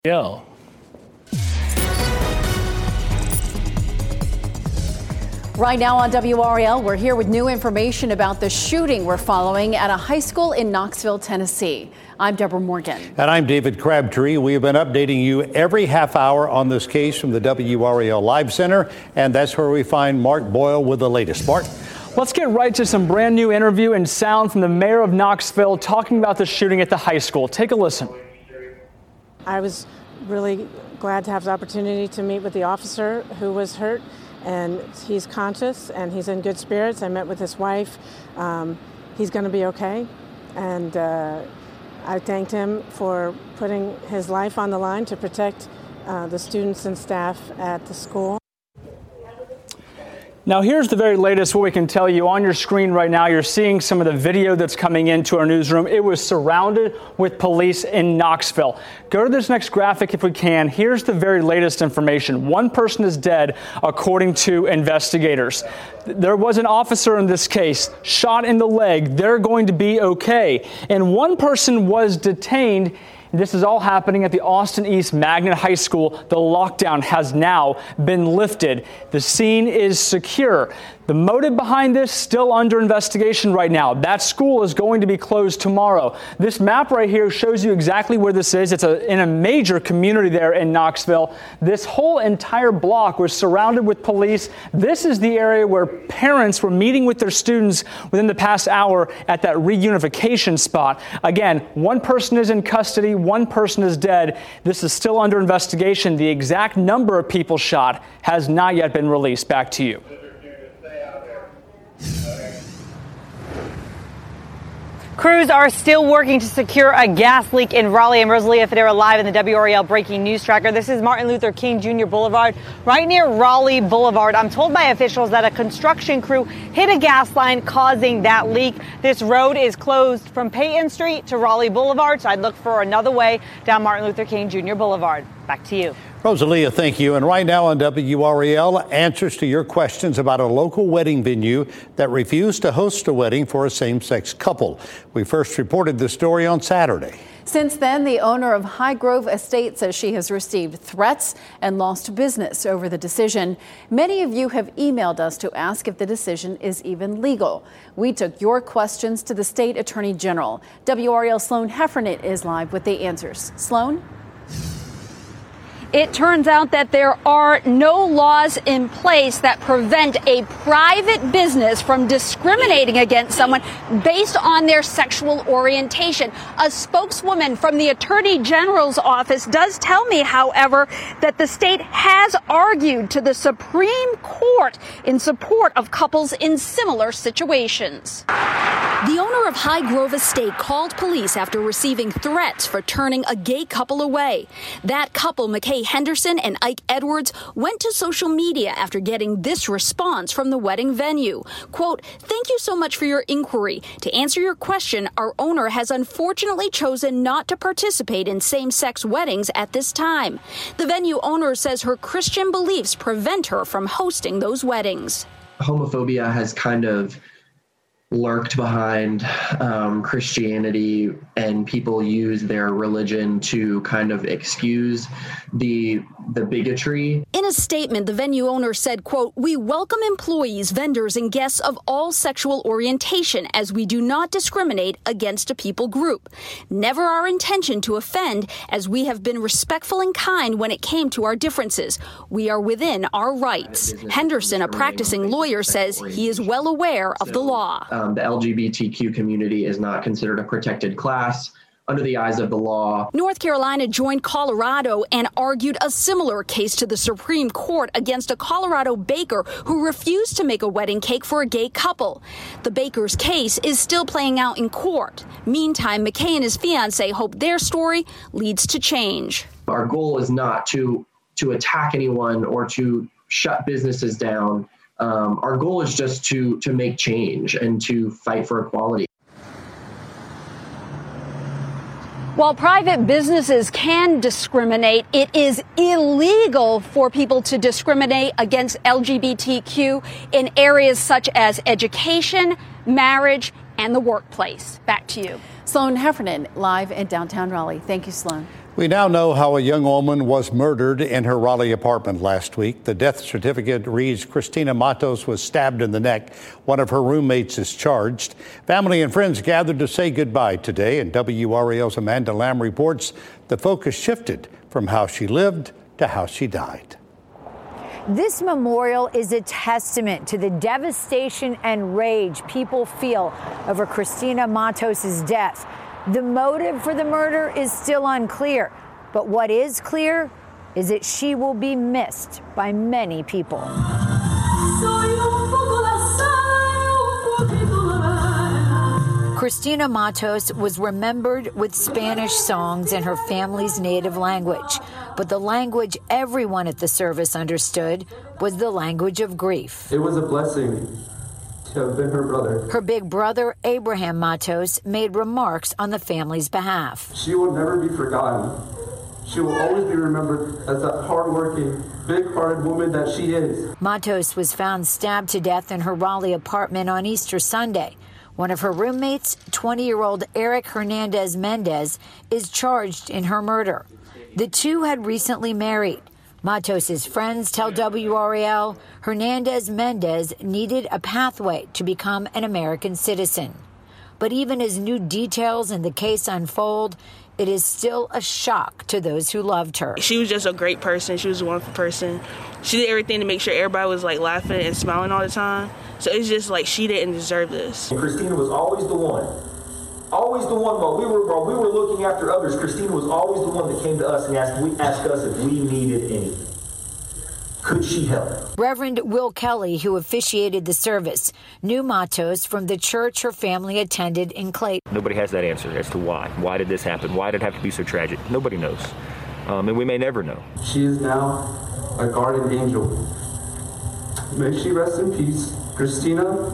Yeah. Right now on WRAL, we're here with new information about the shooting we're following at a high school in Knoxville, Tennessee. I'm Deborah Morgan. And I'm David Crabtree. We have been updating you every half hour on this case from the WRAL Live Center, and that's where we find Mark Boyle with the latest. Mark? Let's get right to some brand new interview and sound from the mayor of Knoxville talking about the shooting at the high school. Take a listen. I was really glad to have the opportunity to meet with the officer who was hurt. And he's conscious and he's in good spirits. I met with his wife. He's going to be okay. And I thanked him for putting his life on the line to protect the students and staff at the school. Now, here's the very latest, what we can tell you. On your screen right now, you're seeing some of the video that's coming into our newsroom. It was surrounded with police in Knoxville. Go to this next graphic if we can. Here's the very latest information. One person is dead, according to investigators. There was an officer in this case shot in the leg. They're going to be okay. And one person was detained. This is all happening at the Austin East Magnet High School. The lockdown has now been lifted. The scene is secure. The motive behind this still under investigation right now. That school is going to be closed tomorrow. This map right here shows you exactly where this is. It's in a major community there in Knoxville. This whole entire block was surrounded with police. This is the area where parents were meeting with their students within the past hour at that reunification spot. Again, one person is in custody, one person is dead. This is still under investigation. The exact number of people shot has not yet been released. Back to you. Crews are still working to secure a gas leak in Raleigh. And Rosalia Federa live in the WRAL Breaking News Tracker. This is Martin Luther King Jr. Boulevard, right near Raleigh Boulevard. I'm told by officials that a construction crew hit a gas line, causing that leak. This road is closed from Peyton Street to Raleigh Boulevard, so I'd look for another way down Martin Luther King Jr. Boulevard. Back to you. Rosalia, thank you. And right now on WRAL, answers to your questions about a local wedding venue that refused to host a wedding for a same-sex couple. We first reported the story on Saturday. Since then, the owner of High Grove Estate says she has received threats and lost business over the decision. Many of you have emailed us to ask if the decision is even legal. We took your questions to the state attorney general. WRAL Sloan Heffernan is live with the answers. Sloan? It turns out that there are no laws in place that prevent a private business from discriminating against someone based on their sexual orientation. A spokeswoman from the Attorney General's office does tell me, however, that the state has argued to the Supreme Court in support of couples in similar situations. The owner of High Grove Estate called police after receiving threats for turning a gay couple away. That couple, McKay Henderson and Ike Edwards, went to social media after getting this response from the wedding venue. Quote, "Thank you so much for your inquiry. To answer your question, our owner has unfortunately chosen not to participate in same-sex weddings at this time. The venue owner says her Christian beliefs prevent her from hosting those weddings." Homophobia has kind of lurked behind Christianity, and people use their religion to kind of excuse the bigotry. In a statement, the venue owner said, quote, "We welcome employees, vendors, and guests of all sexual orientation as we do not discriminate against a people group. Never our intention to offend, as we have been respectful and kind when it came to our differences. We are within our rights." Henderson, a practicing lawyer, says he is well aware of the law. The LGBTQ community is not considered a protected class under the eyes of the law. North Carolina joined Colorado and argued a similar case to the Supreme Court against a Colorado baker who refused to make a wedding cake for a gay couple. The baker's case is still playing out in court. Meantime, McKay and his fiancée hope their story leads to change. Our goal is not to attack anyone or to shut businesses down. Our goal is just to make change and to fight for equality. While private businesses can discriminate, it is illegal for people to discriminate against LGBTQ in areas such as education, marriage, and the workplace. Back to you. Sloan Heffernan, live in downtown Raleigh. Thank you, Sloan. We now know how a young woman was murdered in her Raleigh apartment last week. The death certificate reads Christina Matos was stabbed in the neck. One of her roommates is charged. Family and friends gathered to say goodbye today, and WRAL's Amanda Lamb reports the focus shifted from how she lived to how she died. This memorial is a testament to the devastation and rage people feel over Christina Matos' death. The motive for the murder is still unclear, but what is clear is that she will be missed by many people. Christina Matos was remembered with Spanish songs in her family's native language, but the language everyone at the service understood was the language of grief. It was a blessing to have been her brother. Her big brother, Abraham Matos, made remarks on the family's behalf. She will never be forgotten. She will always be remembered as that hardworking, big-hearted woman that she is. Matos was found stabbed to death in her Raleigh apartment on Easter Sunday. One of her roommates, 20-year-old Eric Hernandez Mendez, is charged in her murder. The two had recently married. Matos' friends tell WRAL Hernandez Mendez needed a pathway to become an American citizen. But even as new details in the case unfold, it is still a shock to those who loved her. She was just a great person. She was a wonderful person. She did everything to make sure everybody was laughing and smiling all the time. So it's just she didn't deserve this. Christina was always the one. Always the one while we were looking after others. Christina was always the one that came to us and asked us if we needed anything. Could she help? Reverend Will Kelly, who officiated the service, knew Matos from the church her family attended in Clayton. Nobody has that answer as to why. Why did this happen? Why did it have to be so tragic? Nobody knows. And we may never know. She is now a guardian angel. May she rest in peace. Christina,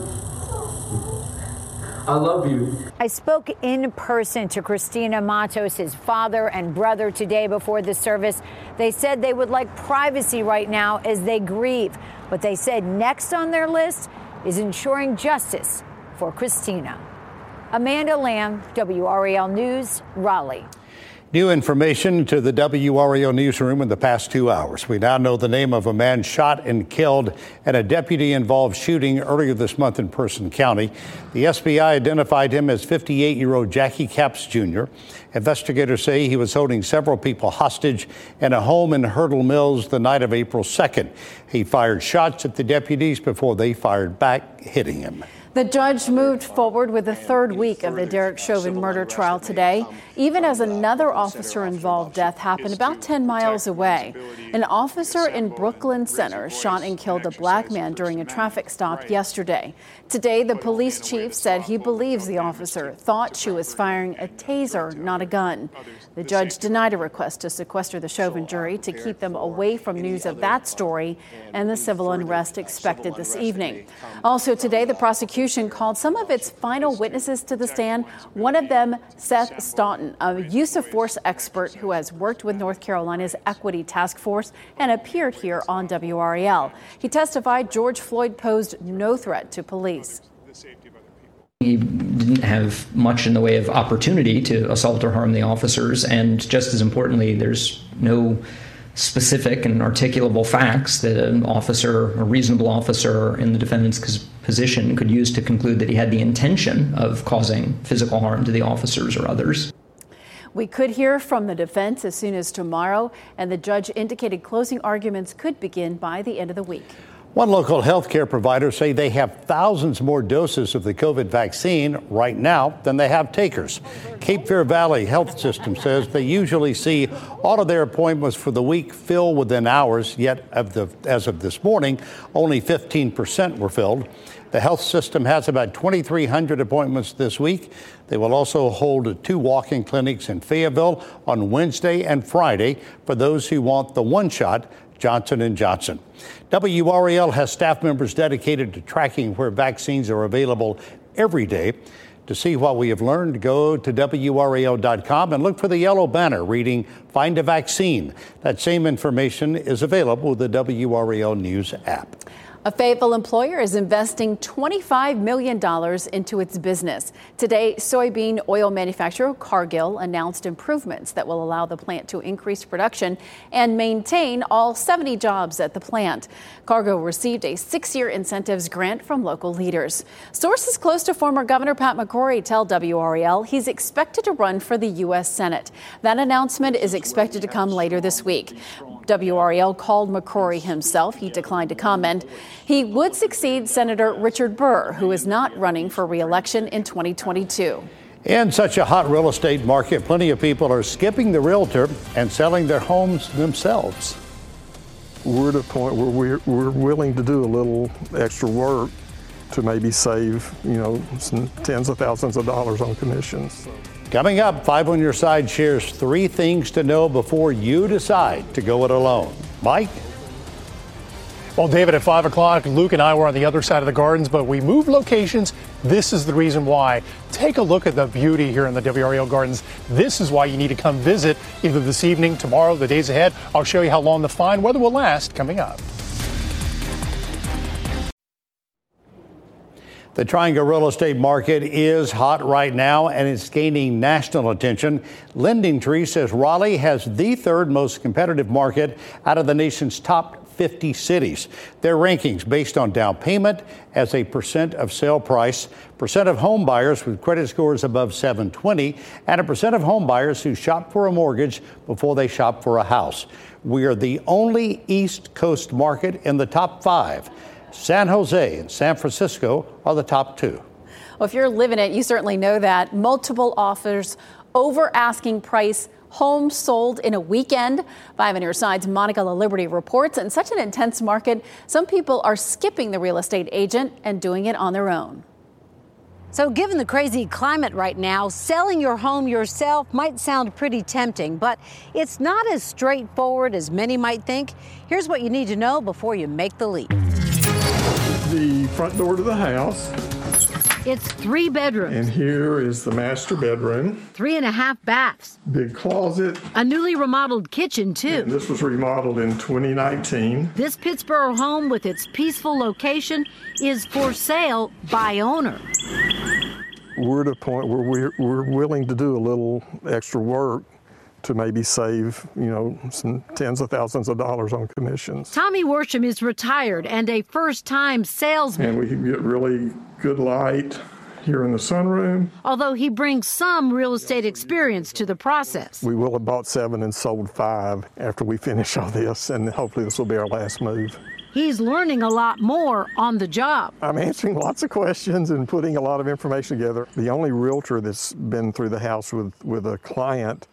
I love you. I spoke in person to Christina Matos' father and brother today before the service. They said they would like privacy right now as they grieve. But they said next on their list is ensuring justice for Christina. Amanda Lamb, WRAL News, Raleigh. New information to the WRAL newsroom in the past 2 hours. We now know the name of a man shot and killed in a deputy-involved shooting earlier this month in Person County. The SBI identified him as 58-year-old Jackie Capps Jr. Investigators say he was holding several people hostage in a home in Hurdle Mills the night of April 2nd. He fired shots at the deputies before they fired back, hitting him. The judge moved forward with the third week of the Derek Chauvin murder trial today, even as another officer-involved death happened about 10 miles away. An officer in Brooklyn Center shot and killed a black man during a traffic stop yesterday. Today, the police chief said he believes the officer thought she was firing a taser, not a gun. The judge denied a request to sequester the Chauvin jury to keep them away from news of that story and the civil unrest expected this evening. Also today, the prosecution called some of its final witnesses to the stand, one of them Seth Staunton, a use of force expert who has worked with North Carolina's Equity Task Force and appeared here on WRAL. He testified George Floyd posed no threat to police. He didn't have much in the way of opportunity to assault or harm the officers, and just as importantly, there's no specific and articulable facts that an officer, a reasonable officer in the defendant's position could use to conclude that he had the intention of causing physical harm to the officers or others. We could hear from the defense as soon as tomorrow, and the judge indicated closing arguments could begin by the end of the week. One local health care provider say they have thousands more doses of the COVID vaccine right now than they have takers. Cape Fear Valley Health System says they usually see all of their appointments for the week fill within hours, yet as of this morning, only 15% were filled. The health system has about 2,300 appointments this week. They will also hold 2 walk-in clinics in Fayetteville on Wednesday and Friday for those who want the one-shot Johnson & Johnson. WRAL has staff members dedicated to tracking where vaccines are available every day. To see what we have learned, go to WRAL.com and look for the yellow banner reading Find a Vaccine. That same information is available with the WRAL News app. A Fayetteville employer is investing $25 million into its business. Today, soybean oil manufacturer Cargill announced improvements that will allow the plant to increase production and maintain all 70 jobs at the plant. Cargill received a 6-year incentives grant from local leaders. Sources close to former Governor Pat McCrory tell WRAL he's expected to run for the U.S. Senate. That announcement is expected to come later this week. WRAL called McCrory himself. He declined to comment. He would succeed Senator Richard Burr, who is not running for re-election in 2022. In such a hot real estate market, plenty of people are skipping the realtor and selling their homes themselves. We're at a point where we're willing to do a little extra work to maybe save, some tens of thousands of dollars on commissions. Coming up, 5 on Your Side shares 3 things to know before you decide to go it alone. Mike? Well, David, at 5 o'clock, Luke and I were on the other side of the gardens, but we moved locations. This is the reason why. Take a look at the beauty here in the WRAL Gardens. This is why you need to come visit either this evening, tomorrow, the days ahead. I'll show you how long the fine weather will last coming up. The Triangle real estate market is hot right now, and it's gaining national attention. LendingTree says Raleigh has the 3rd most competitive market out of the nation's top 50 cities. Their rankings based on down payment as a percent of sale price, percent of home buyers with credit scores above 720, and a percent of home buyers who shop for a mortgage before they shop for a house. We are the only East Coast market in the top 5. San Jose and San Francisco are the top 2. Well, if you're living it, you certainly know that. Multiple offers, over asking price, homes sold in a weekend. 5 on Your Side's Monica LaLiberty reports. In such an intense market, some people are skipping the real estate agent and doing it on their own. So given the crazy climate right now, selling your home yourself might sound pretty tempting, but it's not as straightforward as many might think. Here's what you need to know before you make the leap. The front door to the house. It's 3 bedrooms. And here is the master bedroom. 3.5 baths. Big closet. A newly remodeled kitchen, too. And this was remodeled in 2019. This Pittsboro home with its peaceful location is for sale by owner. We're at a point where we're willing to do a little extra work to maybe save, some tens of thousands of dollars on commissions. Tommy Worsham is retired and a first-time salesman. And we can get really good light here in the sunroom. Although he brings some real estate experience to the process. We will have bought 7 and sold 5 after we finish all this, and hopefully this will be our last move. He's learning a lot more on the job. I'm answering lots of questions and putting a lot of information together. The only realtor that's been through the house with a client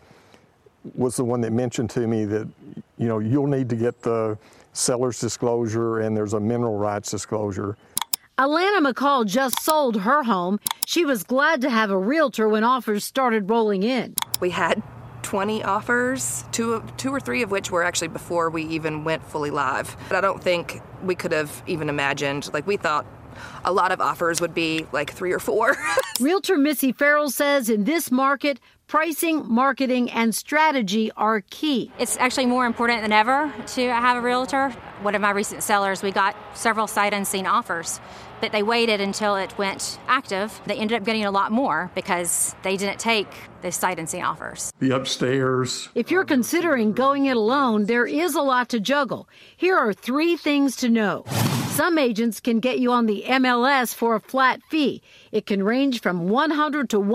was the one that mentioned to me that, you'll need to get the seller's disclosure and there's a mineral rights disclosure. Alana McCall just sold her home. She was glad to have a realtor when offers started rolling in. We had 20 offers, two or three of which were actually before we even went fully live. But I don't think we could have even imagined, we thought a lot of offers would be 3 or 4. Realtor Missy Farrell says in this market, pricing, marketing, and strategy are key. It's actually more important than ever to have a realtor. One of my recent sellers, we got several sight unseen offers, but they waited until it went active. They ended up getting a lot more because they didn't take the sight unseen offers. The upstairs. If you're considering going it alone, there is a lot to juggle. Here are 3 things to know. Some agents can get you on the MLS for a flat fee. It can range from $100 to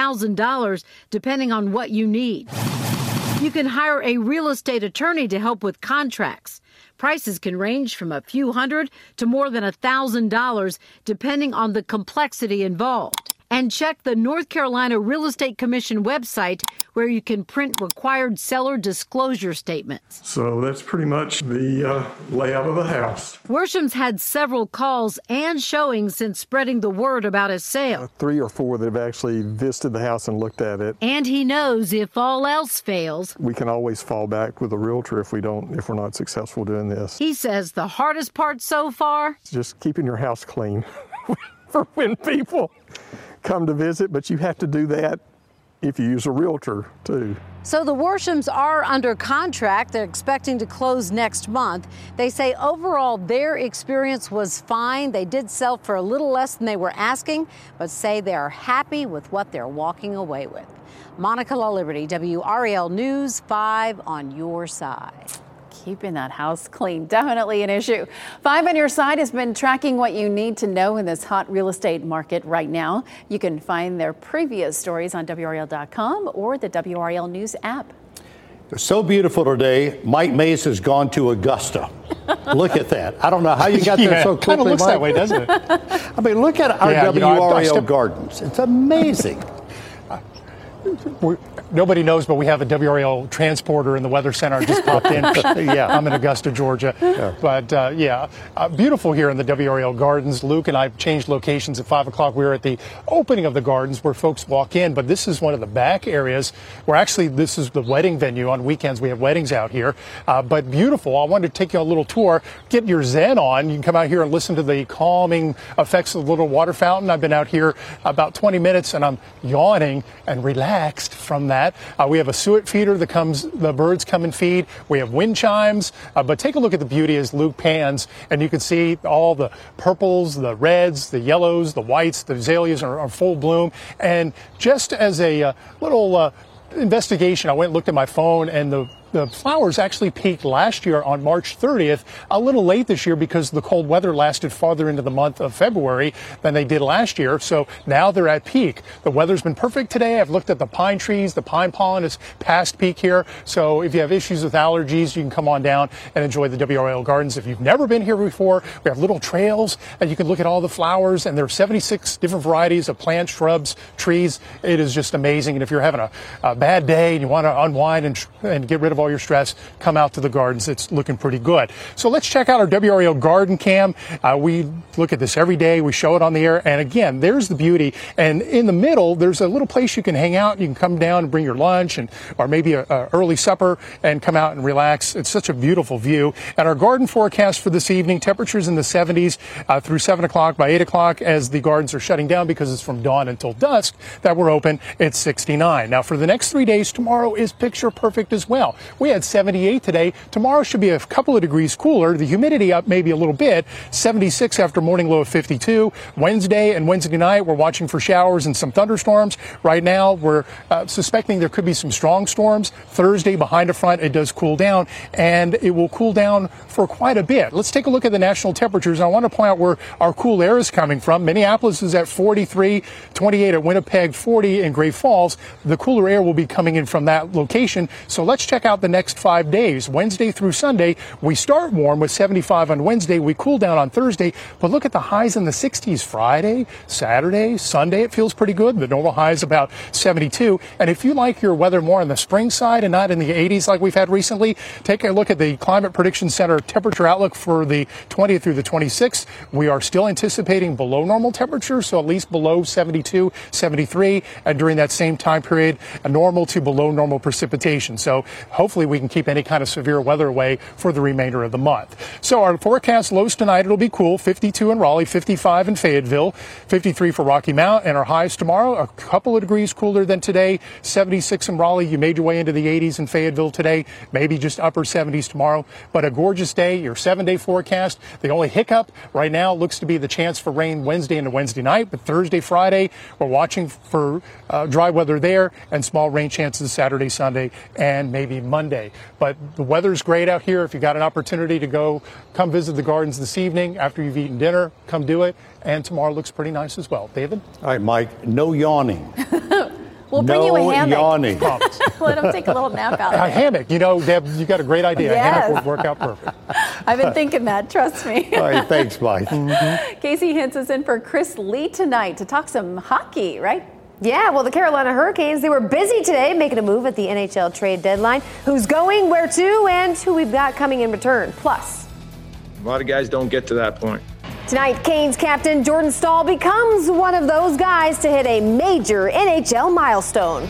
$1,000 depending on what you need. You can hire a real estate attorney to help with contracts. Prices can range from a few hundred to more than $1,000 depending on the complexity involved. And check the North Carolina Real Estate Commission website where you can print required seller disclosure statements. So that's pretty much the layout of the house. Worsham's had several calls and showings since spreading the word about his sale. 3 or 4 that have actually visited the house and looked at it. And he knows if all else fails, we can always fall back with a realtor if we're not successful doing this. He says the hardest part so far? Just keeping your house clean for when people come to visit, but you have to do that if you use a realtor too. So the Worshams are under contract. They're expecting to close next month. They say overall their experience was fine. They did sell for a little less than they were asking, but say they are happy with what they're walking away with. Monica LaLiberty, WRAL News 5 on your side. Keeping that house clean, definitely an issue. 5 on your side has been tracking what you need to know in this hot real estate market right now. You can find their previous stories on WRAL.com or the WRAL News app. It's so beautiful today. Mike Mays has gone to Augusta. Look at that. I don't know how you got there so quickly. Kind of looks Mike. that way, doesn't it? I mean, look at our WRAL Gardens. It's amazing. Nobody knows, but we have a WRAL transporter in the Weather Center. I just popped in. Yeah. I'm in Augusta, Georgia. Yeah. But beautiful here in the WRAL Gardens. Luke and I changed locations at 5 o'clock. We were at the opening of the gardens where folks walk in, but this is one of the back areas where actually this is the wedding venue. On weekends we have weddings out here, but beautiful. I wanted to take you on a little tour, get your Zen on. You can come out here and listen to the calming effects of the little water fountain. I've been out here about 20 minutes and I'm yawning and relaxed from that. We have a suet feeder that the birds come and feed. We have wind chimes, but take a look at the beauty as Luke pans, and you can see all the purples, the reds, the yellows, the whites, the azaleas are full bloom. And just as a little investigation, I went and looked at my phone, and the flowers actually peaked last year on March 30th, a little late this year because the cold weather lasted farther into the month of February than they did last year. So now they're at peak. The weather's been perfect today. I've looked at the pine trees. The pine pollen is past peak here. So if you have issues with allergies, you can come on down and enjoy the WRAL Gardens. If you've never been here before, we have little trails and you can look at all the flowers, and there are 76 different varieties of plants, shrubs, trees. It is just amazing. And if you're having a bad day and you want to unwind and get rid of all your stress, come out to the gardens. It's looking pretty good. So let's check out our WRAL Garden Cam. We look at this every day. We show it on the air. And again, there's the beauty. And in the middle, there's a little place you can hang out. You can come down and bring your lunch or maybe an early supper and come out and relax. It's such a beautiful view. And our garden forecast for this evening, temperatures in the 70s through 7 o'clock. By 8 o'clock, as the gardens are shutting down because it's from dawn until dusk that we're open, it's 69. Now, for the next 3 days, tomorrow is picture perfect as well. We had 78 today. Tomorrow should be a couple of degrees cooler. The humidity up maybe a little bit. 76 after morning low of 52. Wednesday and Wednesday night, we're watching for showers and some thunderstorms. Right now, we're suspecting there could be some strong storms. Thursday, behind a front, it does cool down, and it will cool down for quite a bit. Let's take a look at the national temperatures. I want to point out where our cool air is coming from. Minneapolis is at 43, 28 at Winnipeg, 40 in Great Falls. The cooler air will be coming in from that location. So let's check out the next 5 days. Wednesday through Sunday, we start warm with 75 on Wednesday. We cool down on Thursday, but look at the highs in the 60s Friday, Saturday, Sunday. It feels pretty good. The normal high is about 72. And if you like your weather more on the spring side and not in the 80s like we've had recently, take a look at the Climate Prediction Center temperature outlook for the 20th through the 26th. We are still anticipating below normal temperatures, so at least below 72, 73, and during that same time period, a normal to below normal precipitation. So hopefully we can keep any kind of severe weather away for the remainder of the month. So our forecast lows tonight, it'll be cool. 52 in Raleigh, 55 in Fayetteville, 53 for Rocky Mount, and our highs tomorrow, a couple of degrees cooler than today. 76 in Raleigh. You made your way into the 80s in Fayetteville today, maybe just upper 70s tomorrow. But a gorgeous day, your 7-day forecast. The only hiccup right now looks to be the chance for rain Wednesday into Wednesday night, but Thursday, Friday, we're watching for dry weather there and small rain chances Saturday, Sunday, and maybe Monday. But the weather's great out here. If you got an opportunity to come visit the gardens this evening after you've eaten dinner, come do it. And tomorrow looks pretty nice as well. David? All right, Mike, no yawning. We'll bring you a hammock. Yawning. Let him take a little nap out there. A hammock. Deb, you got a great idea. Yes. A hammock would work out perfect. I've been thinking that. Trust me. All right. Thanks, Mike. Casey Hintz is in for Chris Lee tonight to talk some hockey, right? Yeah, well, the Carolina Hurricanes, they were busy today making a move at the NHL trade deadline. Who's going, where to, and who we've got coming in return. Plus, a lot of guys don't get to that point. Tonight, Canes captain Jordan Staal becomes one of those guys to hit a major NHL milestone.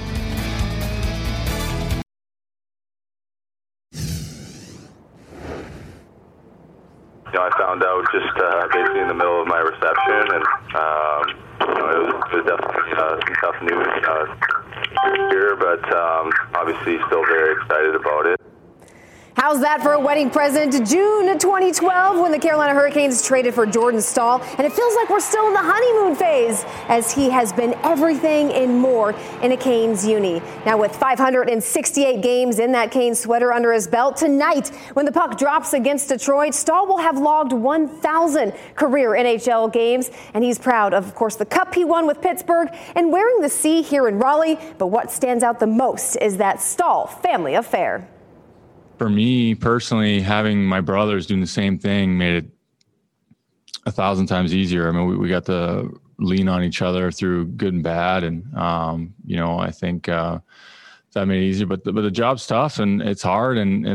I found out just basically in the middle of my reception, and it was definitely some tough news. year, but obviously still very excited about it. How's that for a wedding present? June 2012, when the Carolina Hurricanes traded for Jordan Staal. And it feels like we're still in the honeymoon phase, as he has been everything and more in a Canes uni. Now, with 568 games in that Canes sweater under his belt, tonight, when the puck drops against Detroit, Staal will have logged 1,000 career NHL games. And he's proud of course, the cup he won with Pittsburgh and wearing the C here in Raleigh. But what stands out the most is that Staal family affair. For me personally, having my brothers doing the same thing made it 1,000 times easier. I mean, we got to lean on each other through good and bad. And, I think that made it easier, but the job's tough and it's hard and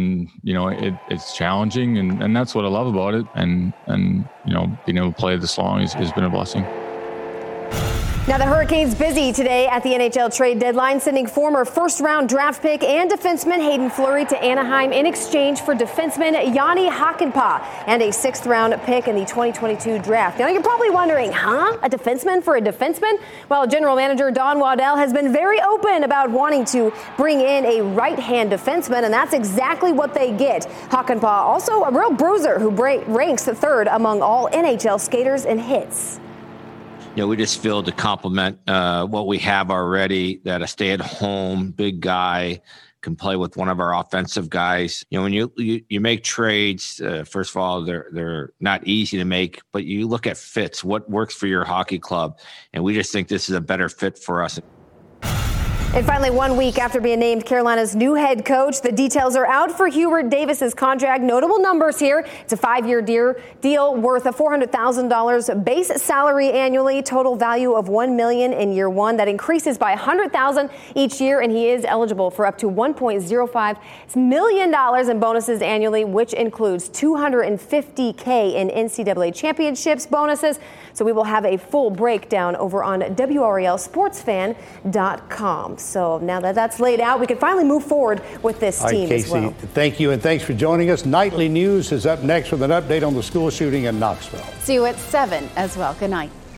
it's challenging. And that's what I love about it. And being able to play this long has been a blessing. Now, the Hurricanes busy today at the NHL trade deadline, sending former first-round draft pick and defenseman Hayden Fleury to Anaheim in exchange for defenseman Jani Hakanpää and a sixth-round pick in the 2022 draft. Now, you're probably wondering, a defenseman for a defenseman? Well, general manager Don Waddell has been very open about wanting to bring in a right-hand defenseman, and that's exactly what they get. Hakanpää, also a real bruiser who ranks third among all NHL skaters in hits. We just feel to complement what we have already, that a stay-at-home big guy can play with one of our offensive guys. When you make trades, first of all, they're not easy to make, but you look at fits, what works for your hockey club, and we just think this is a better fit for us. And finally, 1 week after being named Carolina's new head coach, the details are out for Hubert Davis's contract. Notable numbers here. It's a 5-year deal worth a $400,000 base salary annually, total value of $1 million in year one. That increases by $100,000 each year, and he is eligible for up to $1.05 million in bonuses annually, which includes $250K in NCAA championships bonuses. So we will have a full breakdown over on WRALSportsFan.com. So now that that's laid out, we can finally move forward with this team Casey, as well. Thank you, and thanks for joining us. Nightly News is up next with an update on the school shooting in Knoxville. See you at 7 as well. Good night.